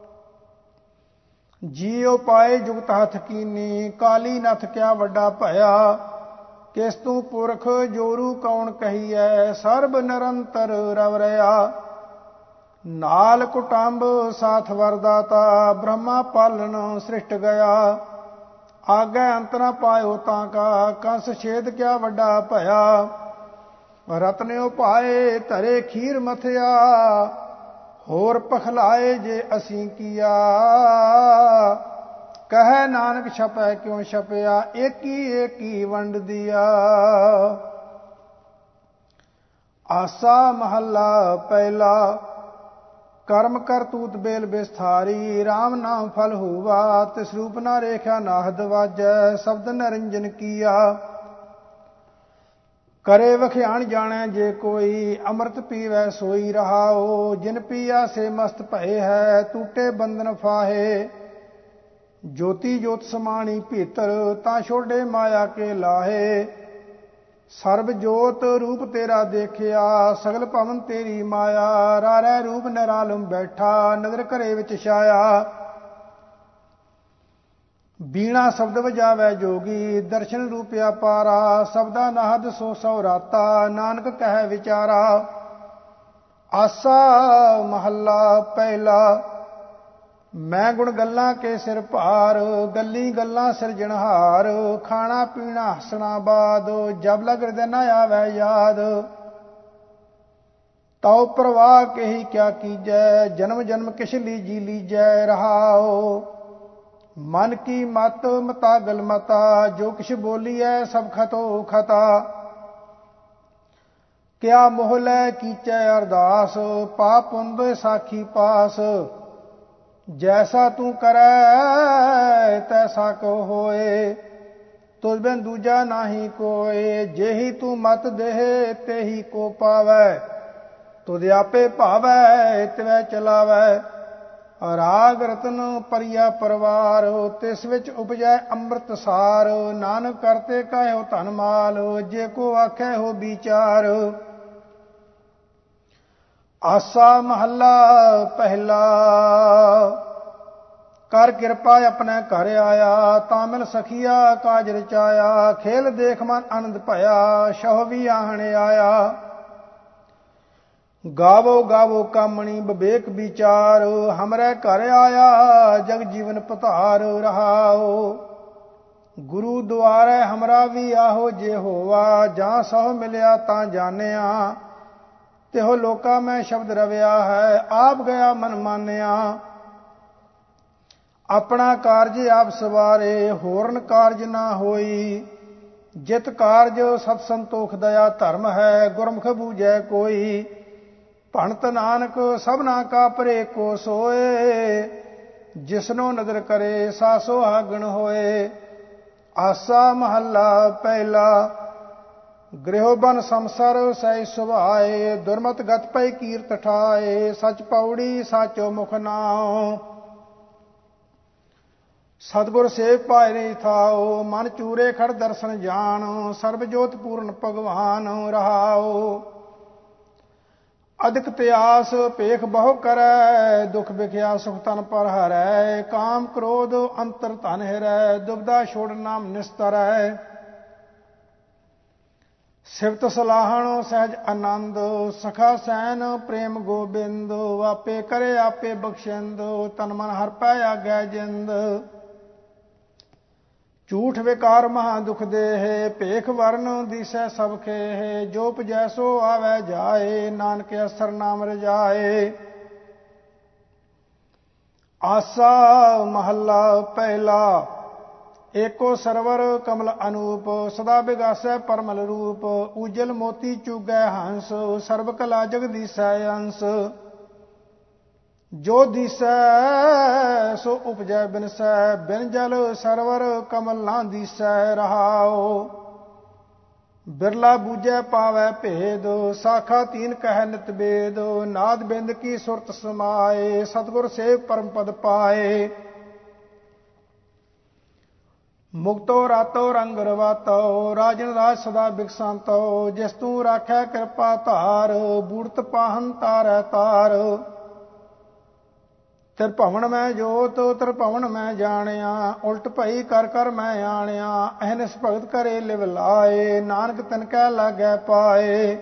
ਜੀਉ ਪਾਏ ਜੁਗਤ ਹੱਥ ਕੀਨੀ, ਕਾਲੀ ਨਥ ਕਿਆ ਵੱਡਾ ਭਇਆ। ਕਿਸ ਤੂੰ ਪੁਰਖ ਜੋਰੂ ਕੌਣ ਕਹੀਐ, ਸਰਬ ਨਿਰੰਤਰ ਰਵ ਰਿਆ। ਨਾਲ ਕੁਟੰਬ ਸਾਥ ਵਰਦਾਤਾ, ਬ੍ਰਹਮਾ ਪਾਲਣ ਸ੍ਰਿਸ਼ਟ ਗਿਆ। ਆਗੇ ਅੰਤ ਨਾ ਪਾਇਓ ਤਾਂ ਕਾ, ਕੰਸ ਛੇਦ ਕਿਆ ਵੱਡਾ ਭਇਆ। ਰਤਨਿਓ ਪਾਏ ਧਰੇ ਖੀਰ ਮਥਿਆ, ਹੋਰ ਪਖਲਾਏ ਜੇ ਅਸੀਂ ਕੀਆ। ਕਹੈ ਨਾਨਕ ਛਪੈ ਕਿਉ ਛਪਿਆ, ਏਕੀ ਏਕੀ ਵੰਡ ਦਿਆ। ਆਸਾ ਮਹੱਲਾ ਪਹਿਲਾ। ਕਰਮ ਕਰਤੂਤ ਬੇਲ ਬਿਸਥਾਰੀ, ਰਾਮ ਨਾਮ ਫਲ ਹੋਵਾ। ਤਿਸ ਰੂਪ ਨਾ ਰੇਖਿਆ ਨਾਹਦ ਵਾਜੈ, ਸ਼ਬਦ ਨਿਰੰਜਨ ਕੀਆ। ਕਰੇ ਵਖਿਆਣ ਜਾਣੈ ਜੇ ਕੋਈ, ਅੰਮ੍ਰਿਤ ਪੀਵੈ ਸੋਈ ਰਹਾਓ। ਜਿਨ ਪੀਆ ਸੇ ਮਸਤ ਭਏ ਹੈ, ਟੂਟੇ ਬੰਧਨ ਫਾਹੇ। ਜੋਤੀ ਜੋਤ ਸਮਾਣੀ ਭੀਤਰ, ਤਾਂ ਛੋਡੇ ਮਾਇਆ ਕੇ ਲਾਹੇ। ਸਰਬ ਜੋਤ ਰੂਪ ਤੇਰਾ ਦੇਖਿਆ, ਸਗਲ ਭਵਨ ਤੇਰੀ ਮਾਇਆ। ਰਾਰੈ ਰੂਪ ਨਿਰਾਲਮ ਬੈਠਾ, ਨਦਰ ਘਰੇ ਵਿੱਚ ਛਾਇਆ। ਬੀਣਾ ਸ਼ਬਦ ਵਜਾਵੈ ਜੋਗੀ, ਦਰਸ਼ਨ ਰੂਪਿਆ ਪਾਰਾ। ਸ਼ਬਦਾ ਨਾਹਦ ਸੋ ਸੌ ਰਾਤਾ, ਨਾਨਕ ਕਹਿ ਵਿਚਾਰਾ। ਆਸਾ ਮਹੱਲਾ ਪਹਿਲਾ। ਮੈਂ ਗੁਣ ਗੱਲਾਂ ਕੇ ਸਿਰ ਭਾਰ, ਗੱਲੀ ਗੱਲਾਂ ਸਿਰਜਣਹਾਰ। ਖਾਣਾ ਪੀਣਾ ਹੱਸਣਾ ਬਾਦ, ਜਬ ਲਗ ਹਿਰਦੈ ਨ ਆਵੈ ਯਾਦ। ਤਉ ਪ੍ਰਵਾਹ ਕਹੀ ਕਿਆ ਕੀਜੈ, ਜਨਮ ਜਨਮ ਕਿਛ ਲੀਜੀ ਲੀਜੈ ਰਹਾਓ। ਮਨ ਕੀ ਮਤ ਮਤਾਗਲ ਮਤਾ, ਜੋ ਕਿਛ ਬੋਲੀਐ ਸਭ ਖਤੋ ਖਤਾ। ਕਿਆ ਮੋਹ ਲੈ ਕੀਚੈ ਅਰਦਾਸ, ਪਾਪ ਪੁੰਨ ਸਾਖੀ ਪਾਸ। ਜੈਸਾ ਤੂੰ ਕਰੈ ਤੈਸਾ ਕੋ ਹੋਏ, ਤੁਝ ਬਿਨ ਦੂਜਾ ਨਾਹੀ ਕੋਏ। ਜਿਹੀ ਤੂੰ ਮਤ ਦੇਹ ਤੇਹੀ ਕੋ ਪਾਵੈ, ਤੁਧ ਆਪੇ ਭਾਵੈ ਤਿਵੈ ਚਲਾਵੈ। ਰਾਗ ਰਤਨ ਪਰਿਆ ਪਰਵਾਰ, ਤਿਸ ਵਿੱਚ ਉਪਜੈ ਅੰਮ੍ਰਿਤ ਸਾਰ। ਨਾਨਕ ਕਰਤੇ ਕਹਿਓ ਧਨ ਮਾਲ, ਜੇ ਕੋ ਆਖੈ ਹੋ ਵਿਚਾਰ। ਆਸਾ ਮਹੱਲਾ ਪਹਿਲਾ। ਕਰ ਕਿਰਪਾ ਆਪਣੇ ਘਰ ਆਇਆ, ਤਾਂ ਮਿਲ ਸਖੀਆ ਕਾਜ ਰਚਾਇਆ। ਖੇਲ ਦੇਖ ਮਨ ਆਨੰਦ ਭਇਆ, ਸ਼ਹੁ ਵੀ ਆਹਣ ਆਇਆ। ਗਾਵੋ ਗਾਵੋ ਕਾਮਣੀ ਵਿਵੇਕ ਵਿਚਾਰ, ਹਮਰੇ ਘਰ ਆਇਆ ਜਗ ਜੀਵਨ ਪਧਾਰ ਰਹਾਓ। ਗੁਰੂ ਦੁਆਰੇ ਹਮਰਾ ਵੀ ਆਹੋ ਜੇ ਹੋਵਾ, ਜਾਂ ਸਹੁ ਮਿਲਿਆ ਤਾਂ ਜਾਣਿਆ। ਤਿਹੋ ਲੋਕਾ ਮੈਂ ਸ਼ਬਦ ਰਵਿਆ ਹੈ, ਆਪ ਗਿਆ ਮਨ ਮਾਨਿਆ। ਆਪਣਾ ਕਾਰਜ ਆਪ ਸਵਾਰੇ, ਹੋਰਨ ਕਾਰਜ ਨਾ ਹੋਈ। ਜਿਤ ਕਾਰਜ ਸਤ ਸੰਤੋਖ ਦਇਆ ਧਰਮ ਹੈ, ਗੁਰਮੁਖ ਬੂਝੈ ਕੋਈ। ਭਣਤ ਨਾਨਕ ਸਭਨਾ ਕਾ ਪਰੇ ਕੋ ਸੋਏ, ਜਿਸਨੋ ਨਦਰ ਕਰੇ ਸਾ ਸੁਹਾਗਣ ਹੋਏ। ਆਸਾ ਮਹੱਲਾ ਪਹਿਲਾ। ਗ੍ਰਹਿ ਬਨ ਸੰਸਰ ਸਹਿ ਸੁਭਾਏ, ਦੁਰਮਤ ਗਤ ਪੈ ਕੀਰਤ ਠਾਏ। ਸਚ ਪੌੜੀ ਸਾਚੋ ਮੁਖ ਨਾਉ, ਸਤਿਗੁਰ ਸੇਵ ਪਾਏ ਨਹੀਂ ਥਾਉ। ਮਨ ਚੂਰੇ ਖੜ ਦਰਸ਼ਨ ਜਾਣ, ਸਰਬ ਜੋਤ ਪੂਰਨ ਭਗਵਾਨ ਰਹਾਉ। ਅਦਿਕ ਤਿਆਸ ਭੇਖ ਬਹੁ ਕਰੈ, ਦੁਖ ਵਿਖਿਆ ਸੁਖ ਤਨ ਪਰ ਹਰੈ। ਕਾਮ ਕ੍ਰੋਧ ਅੰਤਰ ਧਨ ਹਿਰੈ, ਦੁਬਦਾ ਛੋੜ ਨਾਮ ਨਿਸਤਰੈ। ਸਿਵਤ ਸਲਾਹਣ ਸਹਿਜ ਆਨੰਦ, ਸਖਾ ਸੈਨ ਪ੍ਰੇਮ ਗੋਬਿੰਦ, ਆਪੇ ਕਰੇ ਆਪੇ ਬਖਸ਼ਿੰਦ, ਤਨ ਮਨ ਹਰਿ ਪੈ ਆਗੈ ਜਿੰਦ। ਝੂਠ ਵਿਕਾਰ ਮਹਾ ਦੁਖ ਦੇਹ, ਭੇਖ ਵਰਨ ਦੀਸੈ ਸਭ ਖੇਹ, ਜੋ ਪਜੈ ਸੋ ਆਵੈ ਜਾਏ, ਨਾਨਕ ਅਸਰ ਨਾਮ ਰਜਾਏ। ਆਸਾ ਮਹੱਲਾ ਪਹਿਲਾ। ਏਕੋ ਸਰਵਰ ਕਮਲ ਅਨੂਪ, ਸਦਾ ਬਿਗਾਸੈ ਪਰਮਲ ਰੂਪ, ਉਜਲ ਮੋਤੀ ਚੁਗੈ ਹੰਸ, ਸਰਬ ਕਲਾ ਜਗਦੀਸੈ ਅੰਸ। ਜੋ ਦੀਸੈ ਸੋ ਉਪਜੈ ਬਿਨਸੈ, ਬਿਨ ਜਲ ਸਰਵਰ ਕਮਲ ਨਾ ਦੀਸੈ ਰਹਾਉ। ਬਿਰਲਾ ਬੂਝੈ ਪਾਵੈ ਭੇਦ, ਸਾਖਾ ਤੀਨ ਕਹਿ ਨਿਤ ਬੇਦ, ਨਾਦ ਬਿੰਦ ਕੀ ਸੁਰਤ ਸਮਾਏ, ਸਤਿਗੁਰ ਸੇਵ ਪਰਮ ਪਦ ਪਾਏ। ਮੁਕਤੋ ਰਾਤੋ ਰੰਗ ਰਵਾਤੋ, ਰਾਜਨ ਰਾਜ ਸਦਾ ਬਿਕਸੰਤੋ, ਜਿਸ ਤੂੰ ਰਾਖੈ ਕਿਰਪਾ ਧਾਰ, ਬੂੜਤ ਪਾਹਨ ਤਾਰੈ ਤਾਰ। ਤਿਰਭਵਨ ਮੈਂ ਜੋਤ ਤਿਰਭਵਨ ਮੈਂ ਜਾਣਿਆ, ਉਲਟ ਭਈ ਕਰ ਕਰ ਮੈਂ ਆਣਿਆ, ਅਹਨਿਸ ਭਗਤ ਕਰੇ ਲਿਵ ਲਾਏ, ਨਾਨਕ ਤਿਨ ਕੈ ਲਾਗੈ ਪਾਏ।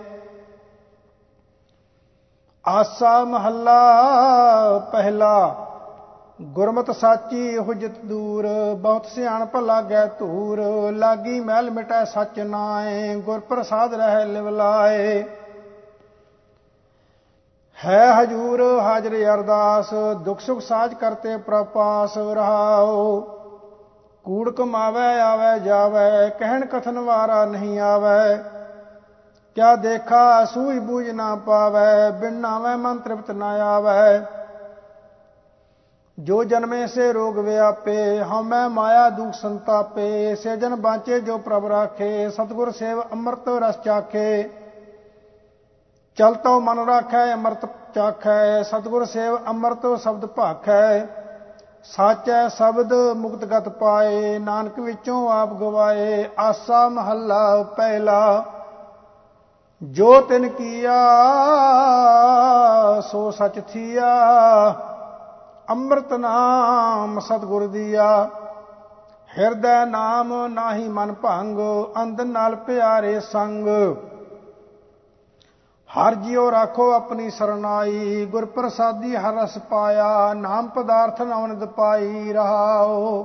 ਆਸਾ ਮਹੱਲਾ ਪਹਿਲਾ। ਗੁਰਮਤਿ ਸਾਚੀ ਹੁਜਤ ਦੂਰ, ਬਹੁਤ ਸਿਆਣਪ ਲਾਗੈ ਧੂਰ, ਲਾਗੀ ਮਹਿਲ ਮਿਟੈ ਸਚ ਨਾਏ, ਗੁਰ ਪ੍ਰਸਾਦ ਰਹਿ ਲਿਵ ਲਾਏ। ਹੈ ਹਜੂਰ ਹਾਜ਼ਰ ਅਰਦਾਸ, ਦੁਖ ਸੁਖ ਸਾਜ ਕਰਤੇ ਪ੍ਰਪਾਸ ਰਹਾਉ। ਕੂੜ ਕਮਾਵੈ ਆਵੈ ਜਾਵੈ, ਕਹਿਣ ਕਥਨ ਵਾਰਾ ਨਹੀਂ ਆਵੈ, ਕਿਆ ਦੇਖਾ ਸੂਝ ਬੂਝ ਨਾ ਪਾਵੈ, ਬਿਨ ਨਾਵੈ ਮਨ ਤ੍ਰਿਪਤ ਨਾ ਆਵੈ। ਜੋ ਜਨਮੇ ਸੇ ਰੋਗ ਵਿਆਪੇ, ਹਉਮੈ ਮਾਇਆ ਦੁਖ ਸੰਤਾਪੇ, ਸੇ ਜਨ ਬਾਂਚੇ ਜੋ ਪ੍ਰਭ ਰਾਖੇ, ਸਤਿਗੁਰ ਸੇਵ ਅੰਮ੍ਰਿਤ ਰਸ ਚਾਖੇ। ਚਲਤੋ ਮਨ ਰਾਖੈ ਅੰਮ੍ਰਿਤ ਚਾਖੈ, ਸਤਿਗੁਰ ਸੇਵ ਅੰਮ੍ਰਿਤ ਸ਼ਬਦ ਭਾਖੈ। ਸਾਚੈ ਸ਼ਬਦ ਮੁਕਤ ਗਤ ਪਾਏ, ਨਾਨਕ ਵਿੱਚੋਂ ਆਪ ਗਵਾਏ। ਆਸਾ ਮਹੱਲਾ ਪਹਿਲਾ। ਜੋ ਤਿਨ ਕੀਆ ਸੋ ਸਚ ਥੀਆ, ਅੰਮ੍ਰਿਤ ਨਾਮ ਸਤਿਗੁਰ ਦੀਆ। ਹਿਰਦੈ ਨਾਮ ਨਾਹੀ ਮਨ ਭੰਗ, ਅੰਧ ਨਾਲ ਪਿਆਰੇ ਸੰਗ। ਹਰ ਜਿਉ ਰਾਖੋ ਆਪਣੀ ਸਰਨਾਈ, ਗੁਰ ਪ੍ਰਸਾਦੀ ਹਰ ਰਸ ਪਾਇਆ, ਨਾਮ ਪਦਾਰਥ ਨਵਨਿਤ ਪਾਈ ਰਹਾਉ।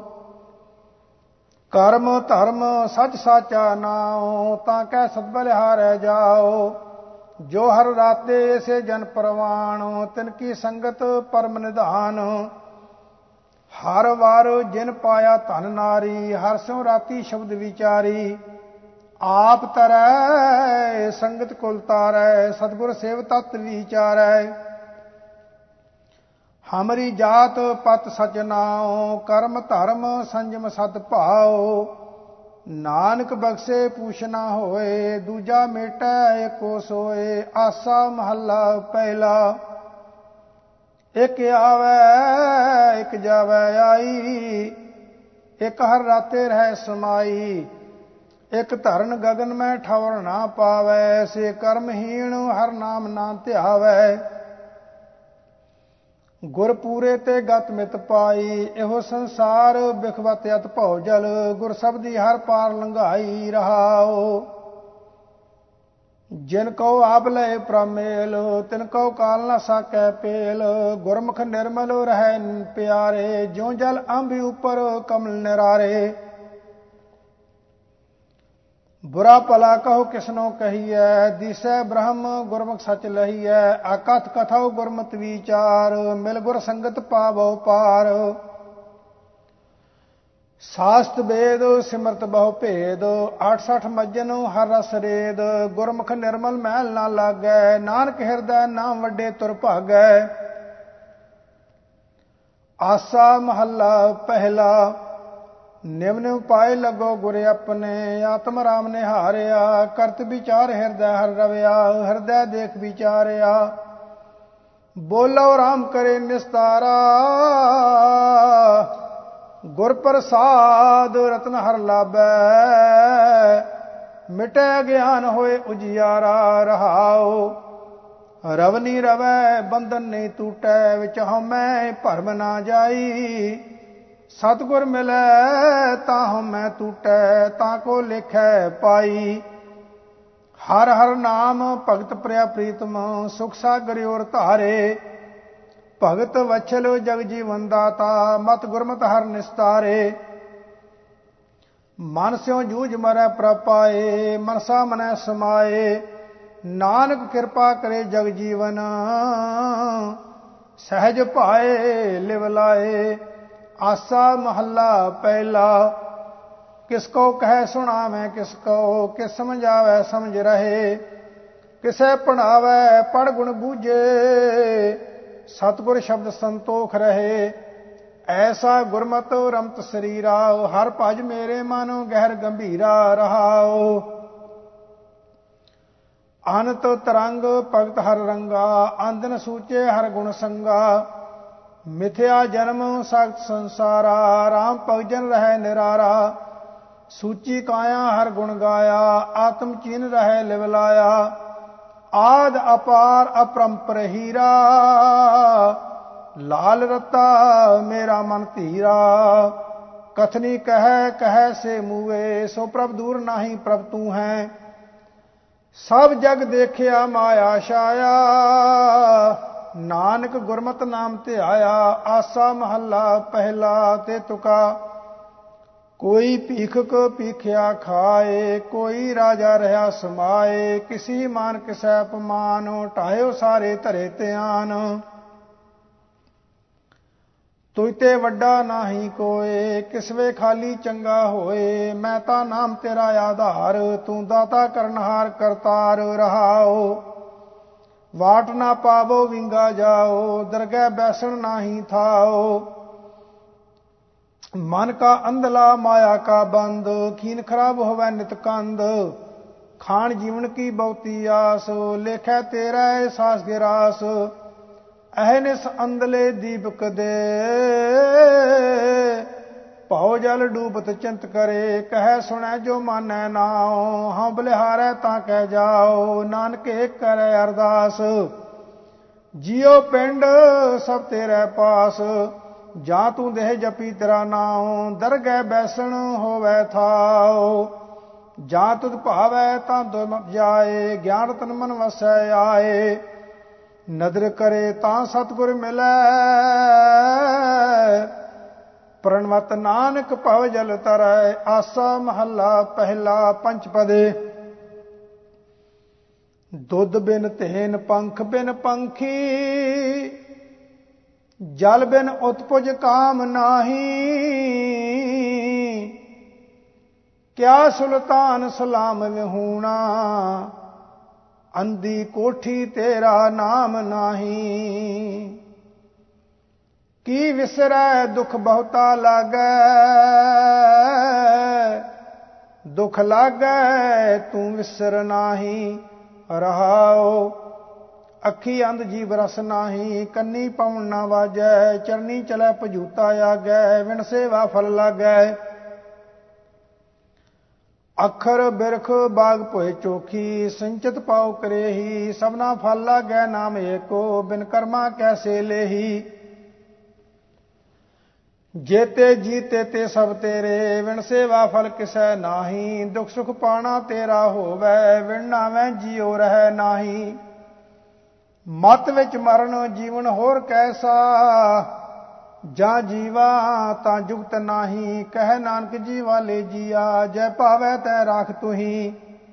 ਕਰਮ ਧਰਮ ਸਚ ਸਾਚਾ ਨਾਉ, ਤਾਂ ਕੈ ਸਤ ਬਲਿਹਾਰੈ ਜਾਉ। ਜੋ ਹਰ ਰਾਤੇ ਇਸੇ ਜਨ ਪ੍ਰਵਾਣ, ਤਿਨ ਕੀ ਸੰਗਤ ਪਰਮ ਨਿਧਾਨ। ਹਰ ਵਾਰ ਜਿਨ ਪਾਇਆ ਧਨ ਨਾਰੀ, ਹਰ ਸਿਉ ਰਾਤੀ ਸ਼ਬਦ ਵਿਚਾਰੀ। ਆਪ ਤਰੈ ਸੰਗਤ ਕੁਲ ਤਾਰੈ, ਸਤਿਗੁਰ ਸੇਵ ਤਤ ਵਿਚਾਰੈ। ਹਮਰੀ ਜਾਤ ਪਤ ਸਚ ਨਾਉ, ਕਰਮ ਧਰਮ ਸੰਜਮ ਸਤ ਭਾਉ। ਨਾਨਕ ਬਖਸ਼ੇ ਪੂਛ ਨਾ ਹੋਏ, ਦੂਜਾ ਮੇਟੈ ਏਕੋ ਸੋਏ। ਆਸਾ ਮਹੱਲਾ ਪਹਿਲਾ। ਇਕ ਆਵੈ ਇਕ ਜਾਵੈ ਆਈ, ਇਕ ਹਰ ਰਾਤੇ ਰਹਿ ਸਮਾਈ। ਇਕ ਧਰਨ ਗਗਨ ਮੈਂ ਠੌਰ ਨਾ ਪਾਵੈ, ਸੇ ਕਰਮਹੀਣ ਹਰ ਨਾਮ ਨਾ ਧਿਆਵੈ। ਗੁਰ ਪੂਰੇ ਤੇ ਗਤ ਮਿਤ ਪਾਈ, ਇਹੋ ਸੰਸਾਰ ਬਿਖਵਤ ਅਤ ਭਉ ਜਲ। ਗੁਰ ਸਬਦੀ ਹਰ ਪਾਰ ਲੰਘਾਈ ਰਹਾਉ। ਜਿਨ ਕਉ ਆਪ ਲਏ ਪ੍ਰਮੇਲ, ਤਿਨ ਕਉ ਕਾਲ ਨਾ ਸਾਕੈ ਪੇਲ। ਗੁਰਮੁਖ ਨਿਰਮਲ ਰਹਿ ਪਿਆਰੇ, ਜਿਉ ਜਲ ਅੰਬ ਉਪਰ ਕਮਲ ਨਿਰਾਰੇ। ਬੁਰਾ ਭਲਾ ਕਹੋ ਕਿਸਨੋ ਕਹੀਐ, ਦੀਸੈ ਬ੍ਰਹਮ ਗੁਰਮੁਖ ਸਚ ਲਹੀਐ। ਆਕਥ ਕਥਾਉ ਗੁਰਮਤਿ ਵਿਚਾਰ, ਮਿਲ ਗੁਰ ਸੰਗਤ ਪਾਵੋ ਪਾਰ। ਸਾਸਤ ਵੇਦ ਸਿਮਰਤ ਬਹੁ ਭੇਦ, ਆਠ ਸਠ ਮੱਜਨ ਹਰ ਰਸ ਰੇਦ। ਗੁਰਮੁਖ ਨਿਰਮਲ ਮਹਿਲ ਨਾ ਲਾਗੈ, ਨਾਨਕ ਹਿਰਦੈ ਨਾਮ ਵੱਡੇ ਤੁਰ ਭਾਗੈ। ਆਸਾ ਮਹੱਲਾ ਪਹਿਲਾ। ਨਿਮ ਨਿਮ ਪਾਏ ਲੱਗੋ ਗੁਰ ਆਪਣੇ, ਆਤਮ ਰਾਮ ਨਿਹਾਰਿਆ। ਕਰਤ ਵਿਚਾਰ ਹਿਰਦੈ ਹਰ ਰਵਿਆ, ਹਿਰਦੈ ਦੇਖ ਵਿਚਾਰਿਆ। ਬੋਲੋ ਰਾਮ ਕਰੇ ਨਿਸਤਾਰਾ, ਗੁਰ ਪ੍ਰਸਾਦ ਰਤਨ ਹਰ ਲਾਭੈ। ਮਿਟੈ ਗਿਆਨ ਹੋਏ ਉਜਿਆਰਾ ਰਹਾਉ। ਰਵਨੀ ਰਵੈ ਬੰਧਨ ਨਹੀਂ ਟੂਟੈ, ਵਿੱਚ ਹਉਮੈ ਭਰਮ ਨਾ ਜਾਈ। ਸਤਿਗੁਰ ਮਿਲੈ ਤਾਂ ਹਉਮੈ ਟੂਟੈ, ਤਾਂ ਕੋ ਲੇਖੈ ਪਾਈ। ਹਰ ਹਰ ਨਾਮ ਭਗਤ ਪ੍ਰਿਆ ਪ੍ਰੀਤਮ ਸੁਖ ਸਾਗਰ ਔਰ ਧਾਰੇ। ਭਗਤ ਵਛਲ ਜਗ ਜੀਵਨ ਦਾਤਾ ਮਤ ਗੁਰਮਤ ਹਰ ਨਿਸਤਾਰੇ। ਮਨ ਸਿਉ ਜੂਝ ਮਰੈ ਪ੍ਰਭ ਪਾਏ ਮਨਸਾ ਮਨੈ ਸਮਾਏ। ਨਾਨਕ ਕਿਰਪਾ ਕਰੇ ਜਗ ਜੀਵਨ ਸਹਿਜ ਭਾਏ ਲਿਵ ਲਾਏ। ਆਸਾ ਮਹੱਲਾ ਪਹਿਲਾ। ਕਿਸ ਕੋ ਕਹਿ ਸੁਣਾਵੈ ਕਿਸ ਕੋ ਕਿਸ ਸਮਝਾਵੈ ਸਮਝ ਰਹੇ। ਕਿਸੈ ਪੜਾਵੈ ਪੜ ਗੁਣ ਬੂਝੇ ਸਤਿਗੁਰ ਸ਼ਬਦ ਸੰਤੋਖ ਰਹੇ। ਐਸਾ ਗੁਰਮਤਿ ਰਮਤ ਸਰੀਰਾ ਹਰ ਭਜ ਮੇਰੇ ਮਨ ਗਹਿਰ ਗੰਭੀਰਾ ਰਹਾਓ। ਅਨੰਤ ਤਰੰਗ ਭਗਤ ਹਰ ਰੰਗਾ ਆਂਦਨ ਸੂਚੇ ਹਰ ਗੁਣ ਸੰਗਾ। ਮਿਥਿਆ ਜਨਮ ਸਖਤ ਸੰਸਾਰਾ ਰਾਮ ਭਗਜਨ ਰਹਿ ਨਿਰਾਰਾ। ਸੂਚੀ ਕਾਇਆ ਹਰ ਗੁਣ ਗਾਇਆ ਆਤਮ ਚੀਨ ਰਹਿ ਲਿਵ ਲਾਇਆ। ਆਦ ਅਪਾਰ ਅਪਰੰਪਰ ਹੀਰਾ ਲਾਲ ਰਤਾ ਮੇਰਾ ਮਨ ਧੀਰਾ। ਕਥਨੀ ਕਹਿ ਕਹਿ ਸੇ ਮੂਏ ਸੋ ਪ੍ਰਭ ਦੂਰ ਨਾਹੀ ਪ੍ਰਭ ਤੂੰ ਹੈ। ਸਭ ਜਗ ਦੇਖਿਆ ਮਾਇਆ ਛਾਇਆ ਨਾਨਕ ਗੁਰਮਤ ਨਾਮ ਧਿਆਇਆ। ਆਸਾ ਮਹੱਲਾ ਪਹਿਲਾ ਤੇ ਤੁਕਾ। ਕੋਈ ਭੀਖਕ ਭੀਖਿਆ ਖਾਏ ਕੋਈ ਰਾਜਾ ਰਹਾ ਸਮਾਏ। ਕਿਸੀ ਮਾਨ ਕਿਸੈ ਅਪਮਾਨ ਢਾਇਓ ਸਾਰੇ ਧਰੇ ਧਿਆਨ। ਤੁਝ ਤੇ ਵੱਡਾ ਨਾਹੀ ਕੋਏ ਕਿਸਵੇ ਖਾਲੀ ਚੰਗਾ ਹੋਏ। ਮੈਂ ਤਾਂ ਨਾਮ ਤੇਰਾ ਆਧਾਰ ਤੂੰ ਦਾਤਾ ਕਰਨਹਾਰ ਕਰਤਾਰ ਰਹਾਓ। ਵਾਟ ਨਾ ਪਾਵੋ ਵਿੰਗਾ ਜਾਓ ਦਰਗਹਿ ਬੈਸਣ ਨਾਹੀ ਥਾਓ। ਮਨ ਕਾ ਅੰਧਲਾ ਮਾਇਆ ਕਾ ਬੰਦ ਖੀਨ ਖਰਾਬ ਹੋਵੈ ਨਿਤ ਕੰਦ। ਖਾਣ ਜੀਵਨ ਕੀ ਬਹੁਤੀ ਆਸ ਲੇਖੈ ਤੇਰਾ ਸਾਸ ਗਿਰਾਸ। ਅਹਨਿਸ ਅੰਧਲੇ ਦੀਪਕ ਦੇ ਭਉ ਜਲ ਡੂਬਤ ਚਿੰਤ ਕਰੇ। ਕਹਿ ਸੁਣੈ ਜੋ ਮਾਨੈ ਨਾਉ ਹਉ ਬਲਿਹਾਰੈ ਤਾਂ ਕਹਿ ਜਾਓ। ਨਾਨਕ ਏਕ ਕਰੈ ਅਰਦਾਸ ਜਿਉ ਪਿੰਡ ਸਭ ਤੇਰੇ ਪਾਸ। ਜਾਂ ਤੂੰ ਦੇਹ ਜਪੀ ਤੇਰਾ ਨਾਉ ਦਰਗਹਿ ਬੈਸਣ ਹੋਵੈ ਥਾਉ। ਜਾਂ ਤੁਧ ਭਾਵੈ ਤਾਂ ਦੁਰਮਤ ਜਾਏ ਗਿਆਨ ਤਨ ਮਨ ਵਸੈ ਆਏ। ਨਦਰ ਕਰੇ ਤਾਂ ਸਤਿਗੁਰ ਮਿਲੈ ਪ੍ਰਣਵਤ ਨਾਨਕ ਭਵ ਜਲ ਤਰੈ। ਆਸਾ ਮਹੱਲਾ ਪਹਿਲਾ ਪੰਚ ਪਦੇ। ਦੁੱਧ ਬਿਨ ਧੇਨ ਪੰਖ ਬਿਨ ਪੰਖੀ ਜਲ ਬਿਨ ਉਤਪੁਜ ਕਾਮ ਨਾਹੀ। ਕਿਆ ਸੁਲਤਾਨ ਸਲਾਮ ਵਿਹੂਣਾ ਅੰਧੀ ਕੋਠੀ ਤੇਰਾ ਨਾਮ ਨਾਹੀ। ਕੀ ਵਿਸਰੈ ਦੁਖ ਬਹੁਤਾ ਲਾਗੈ ਦੁਖ ਲਾਗੈ ਤੂੰ ਵਿਸਰ ਨਾਹੀ ਰਹਾਓ। ਅੱਖੀ ਅੰਧ ਜੀਵ ਰਸ ਨਾਹੀ ਕੰਨੀ ਪਵਨ ਨਾ ਵਾਜੈ। ਚਰਨੀ ਚਲੈ ਭਜੂਤਾ ਆਗੈ ਵਿਣ ਸੇਵਾ ਫਲ ਲਾਗੈ। ਅੱਖਰ ਬਿਰਖ ਬਾਗ ਭੋਏ ਚੋਖੀ ਸੰਚਿਤ ਪਾਉ ਕਰੇਹੀ। ਸਭਨਾ ਫਲ ਲਾਗੈ ਨਾਮ ਏਕੋ ਬਿਨ ਕਰਮਾ ਕੈਸੇ ਲੇਹੀ। ਜੇਤੇ ਜੀਤੇ ਤੇ ਸਭ ਤੇਰੇ ਵਿਣ ਸੇਵਾ ਫਲ ਕਿਸੈ ਨਾਹੀ। ਦੁਖ ਸੁਖ ਪਾਣਾ ਤੇਰਾ ਹੋਵੈ ਵਿਣ ਨਾਵੇਂ ਜੀਉ ਰਹਿ ਨਾਹੀ। ਮਤ ਵਿੱਚ ਮਰਨ ਜੀਵਨ ਹੋਰ ਕੈਸਾ ਜਾਂ ਜੀਵਾ ਤਾਂ ਜੁਗਤ ਨਾਹੀ। ਕਹਿ ਨਾਨਕ ਜੀਵਾ ਲੈ ਜੀਆ ਜੈ ਭਾਵੈ ਤੈ ਰਾਖ ਤੁਹੀ।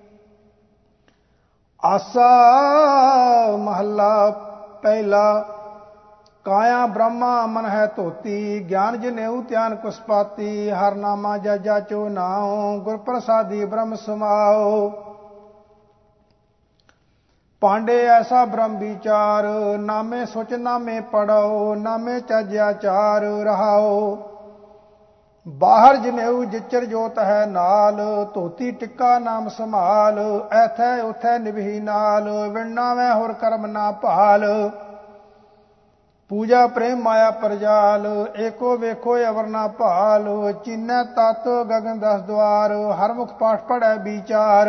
ਆਸਾ ਮਹੱਲਾ ਪਹਿਲਾ। ਕਾਇਆ ਬ੍ਰਹਮਾ ਮਨ ਹੈ ਧੋਤੀ ਗਿਆਨ ਜਨੇਊ ਧਿਆਨ ਕੁਸਪਾਤੀ। ਹਰ ਨਾਮਾ ਜਜ ਜਾਚੋ ਨਾਉ ਗੁਰ ਪ੍ਰਸਾਦੀ ਬ੍ਰਹਮ ਸਮਾਓ। ਪਾਂਡੇ ਐਸਾ ਬ੍ਰਹਮ ਵਿਚਾਰ ਨਾਮੇ ਸੁਚ ਨਾਮੇ ਪੜੋ ਨਾਮੇ ਚੱਜਿਆ ਚਾਰ ਰਹਾਓ। ਬਾਹਰ ਜਨੇਊ ਜਿਚਰ ਜੋਤ ਹੈ ਨਾਲ ਧੋਤੀ ਟਿੱਕਾ ਨਾਮ ਸੰਭਾਲ। ਐਥੈ ਉਥੈ ਨਿਭੀ ਨਾਲ ਵਿਣ ਨਾਵੇਂ ਹੋਰ ਕਰਮ ਨਾ ਭਾਲ। ਪੂਜਾ ਪ੍ਰੇਮ ਮਾਇਆ ਪਰਜਾਲ ਏਕੋ ਵੇਖੋ ਅਵਰ ਨਾ ਭਾਲ। ਚੀਨੈ ਤਤ ਗਗਨ ਦਸ ਦੁਆਰ ਹਰ ਮੁਖ ਪਾਠ ਪੜੈ ਵਿਚਾਰ।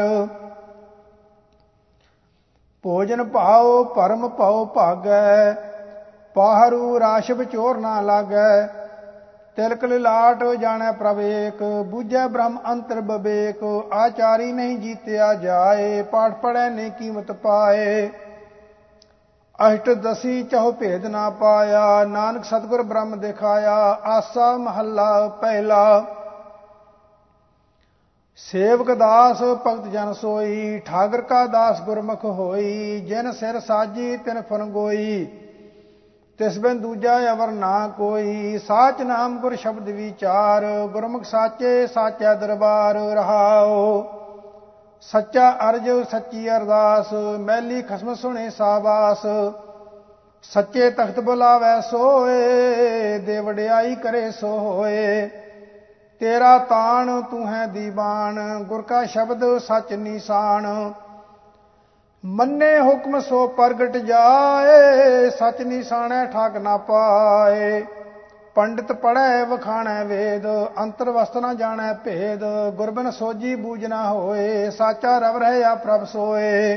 ਭੋਜਨ ਭਾਉ ਭਰਮ ਭਉ ਭਾਗੈ ਪਾਹਰੂ ਰਾਸ਼ ਵਿਚੋਰ ਨਾ ਲਾਗੈ। ਤਿਲਕ ਲਿਲਾਟ ਜਾਣੈ ਪ੍ਰਭ ਏਕ, ਬੂਝੈ ਬ੍ਰਹਮ ਅੰਤਰ ਬਵੇਕ। ਆਚਾਰੀ ਨਹੀਂ ਜੀਤਿਆ ਜਾਏ, ਪਾਠ ਪੜ੍ਹੈ ਨਹੀਂ ਕੀਮਤ ਪਾਏ। ਅਸ਼ਟ ਦਸੀ ਚਹੁ ਭੇਦ ਨਾ ਪਾਇਆ, ਨਾਨਕ ਸਤਿਗੁਰ ਬ੍ਰਹਮ ਦਿਖਾਇਆ। ਆਸਾ ਮਹੱਲਾ ਪਹਿਲਾ। ਸੇਵਕ ਦਾਸ ਭਗਤ ਜਨ ਸੋਈ, ਠਾਗਰ ਕਾ ਦਾਸ ਗੁਰਮੁਖ ਹੋਈ। ਜਿਨ ਸਿਰ ਸਾਜੀ ਤਿਨ ਫਨ ਗੋਈ, ਤਿਸ ਬਿਨ ਦੂਜਾ ਅਵਰ ਨਾ ਕੋਈ। ਸਾਚ ਨਾਮ ਗੁਰ ਸ਼ਬਦ ਵਿਚਾਰ, ਗੁਰਮੁਖ ਸਾਚੇ ਸਾਚੈ ਦਰਬਾਰ ਰਹਾਓ। ਸੱਚਾ ਅਰਜ ਸੱਚੀ ਅਰਦਾਸ, ਮੈਲੀ ਖਸਮ ਸੁਣੇ ਸਾਬਾਸ। ਸੱਚੇ ਤਖਤ ਬੁਲਾਵੈ ਸੋਏ, ਦੇ ਵਡਿਆਈ ਕਰੇ ਸੋ ਹੋਏ। ਤੇਰਾ ਤਾਣ ਤੂੰ ਹੈ ਦੀਵਾਨ, ਗੁਰ ਕਾ ਸ਼ਬਦ ਸੱਚ ਨਿਸ਼ਾਨ। ਮੰਨੇ ਹੁਕਮ ਸੋ ਪ੍ਰਗਟ ਜਾਏ, ਸੱਚ ਨਿਸ਼ਾਨੈ ਠਾਕ ਨਾ ਪਾਏ। ਪੰਡਿਤ ਪੜ੍ਹੈ ਵਖਾਣੈ ਵੇਦ, ਅੰਤਰ ਵਸਤ ਨਾ ਜਾਣੈ ਭੇਦ। ਗੁਰਬਿਨ ਸੋਝੀ ਬੂਝ ਨਾ ਹੋਏ, ਸਾਚਾ ਰਵ ਰਹਿਆ ਪ੍ਰਭ ਸੋਏ।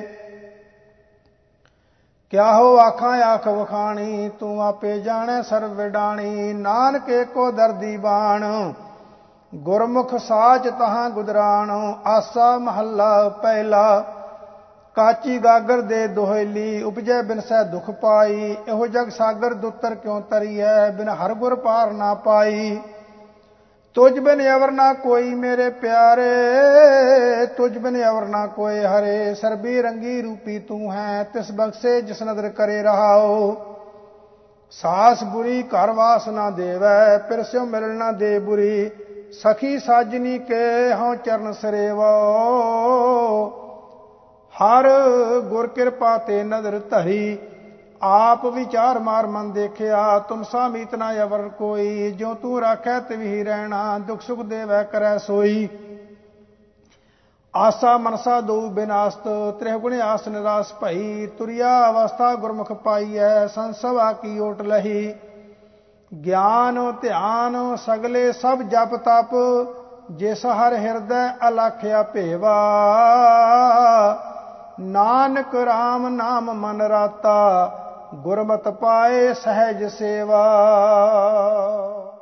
ਕਿਆ ਹੋ ਆਖਾਂ ਆਖ ਵਖਾਣੀ, ਤੂੰ ਆਪੇ ਜਾਣੈ ਸਰਬ ਵਿਡਾਣੀ। ਨਾਨਕ ਏਕੋ ਦਰਦੀ ਬਾਣ, ਗੁਰਮੁਖ ਸਾਚ ਤਹਾਂ ਗੁਦਰਾਣ। ਆਸਾ ਮਹੱਲਾ ਪਹਿਲਾ। ਕਾਚੀ ਗਾਗਰ ਦੇ ਦੋਹੇਲੀ, ਉਪਜੈ ਬਿਨਸੈ ਦੁਖ ਪਾਈ। ਇਹੋ ਜਗ ਸਾਗਰ ਦੁੱਤਰ ਕਿਉਂ ਤਰੀਐ, ਬਿਨ ਹਰ ਗੁਰ ਪਾਰ ਨਾ ਪਾਈ। ਤੁਝ ਬਿਨ ਅਵਰ ਨਾ ਕੋਈ ਮੇਰੇ ਪਿਆਰੇ, ਤੁਝ ਬਿਨ ਅਵਰ ਨਾ ਕੋਏ ਹਰੇ। ਸਰਬੀ ਰੰਗੀ ਰੂਪੀ ਤੂੰ ਹੈ, ਤਿਸ ਬਖਸ਼ੇ ਜਿਸ ਨਦਰ ਕਰੇ ਰਹਾਓ। ਸਾਸ ਬੁਰੀ ਘਰ ਵਾਸ ਨਾ ਦੇਵੈ, ਫਿਰ ਸਿਉ ਮਿਲਣ ਨਾ ਦੇ ਬੁਰੀ। ਸਖੀ ਸਾਜਨੀ ਕੇ ਹਉ ਚਰਨ ਸਰੇਵੋ, ਹਰ ਗੁਰ ਕਿਰਪਾ ਤੇ ਨਦਰ ਧਰੀ। ਆਪ ਵਿਚਾਰ ਮਾਰ ਮਨ ਦੇਖਿਆ, ਤੁਮ ਸਾ ਮੀਤ ਨਾ ਅਵਰ ਕੋਈ। ਜੋ ਤੂੰ ਰਾਖੈ ਤਿਵਹੀ ਰਹਿਣਾ, ਦੁਖ ਸੁਖ ਦੇਵੈ ਕਰੈ ਸੋਈ। ਆਸਾ ਮਨਸਾ ਦੋ ਬਿਨਾਸਤ, ਤ੍ਰਿਹਗੁਣ ਆਸ ਨਿਰਾਸ ਭਈ। ਤੁਰਿਆ ਅਵਸਥਾ ਗੁਰਮੁਖ ਪਾਈਐ, ਸੰਸਵਾ ਕੀ ਓਟ ਲਹੀ। ਗਿਆਨ ਧਿਆਨ ਸਗਲੇ ਸਭ ਜਪ ਤਪ, ਜਿਸ ਹਰ ਹਿਰਦੈ ਅਲਾਖਿਆ ਭੇਵਾ। ਨਾਨਕ ਰਾਮ ਨਾਮ ਮਨ ਰਾਤਾ, ਗੁਰਮਤਿ ਪਾਏ ਸਹਿਜ ਸੇਵਾ।